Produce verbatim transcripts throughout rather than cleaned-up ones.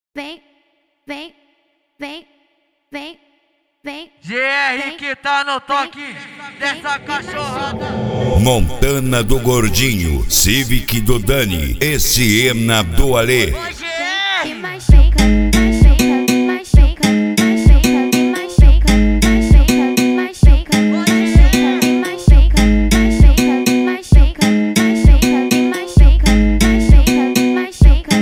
vem, vem, vem, vem, vem. G R que tá no toque dessa cachorrada. Montana do Gordinho, Civic do Dani, S M do Ale. E mais shake, mais shake, mais shake, mais shake, mais shake, mais shake, mais shake, mais shake, mais shake, mais shake, mais shake, mais shake,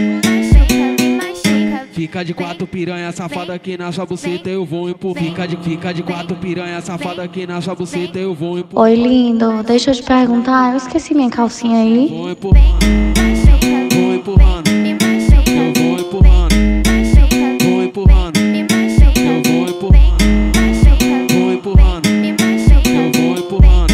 mais shake. Fica de quatro piranha safada aqui na sua buceta, eu vou empurrar. Fica de, fica de quatro piranha safada aqui na sua buceta, eu vou empurrar. Oi, lindo, deixa eu te perguntar, eu esqueci minha calcinha aí. Vou empurrando, vou empurrando, eu vou empurrando, vou empurrando, eu vou empurrando, vou empurrando, eu vou empurrando,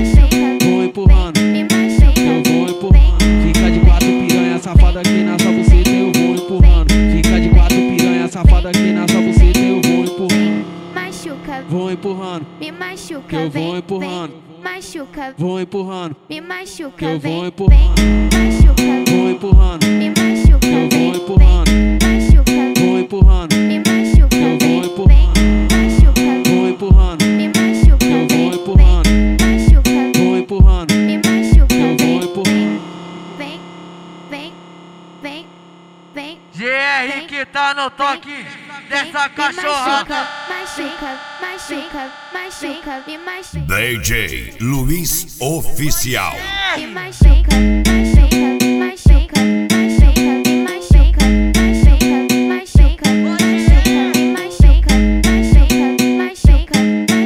vou empurrando, eu vou empurrando. Fica de quatro piranha safada aqui na sua buceta, eu vou empurrando. Fica de quatro piranha safada aqui na sua buceta, eu vou empurrando. Machuca, Vou empurrando, me machuca, que eu vou vem, empurrando. vem, machuca, Vou empurrando, me machuca, que eu vou vem, empurrando. vem, machuca, Vou empurrando, me machuca, eu vou vem, empurrando. machuca, Vou empurrando, me machuca, eu vou vem, empurrando. machuca, Vou empurrando, me machuca, eu vou vem, empurrando. machuca, Vou empurrando, me machuca, eu vou vem, empurrando. vem, vem, vem, vem. G R que tá no toque dessa cachorrada. Machuca, machuca, machuca, me machuca, D J Luiz Oficial. me machuca, machuca, machuca, machuca, me machuca, machuca, machuca, me machuca, machuca, machuca,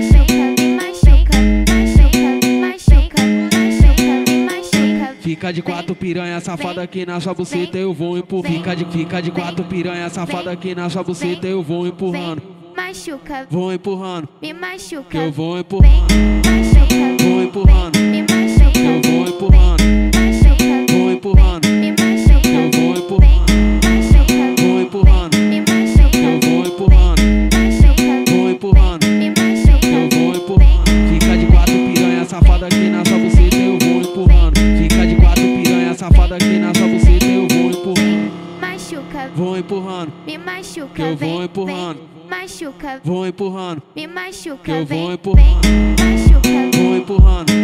me machuca, machuca, machuca, me machuca. Fica de quatro piranha safada aqui na sua buceta, eu vou empurrar. Fica de, fica de quatro piranha safada aqui na sua buceta, eu vou empurrando. Machuca, Vou empurrando, me machuca, que eu vou empurrando. Vou empurrando, me machuca, eu vou empurrando. Vou empurrando, me eu machuca, vou empurrando. Vou empurrando, me eu machuca, vou empurrando. Vou empurrando, me eu vou empurrando. Fica de quatro piranha safada aqui na sua buceta, eu vou empurrando. Fica de quatro piranha safada aqui na sua buceta, eu vou empurrando. machuca, Vou empurrando, me machuca, que eu vou vem, empurrando. machuca, Vou empurrando, me machuca, que eu vou vem, empurrando. machuca, Vou empurrando,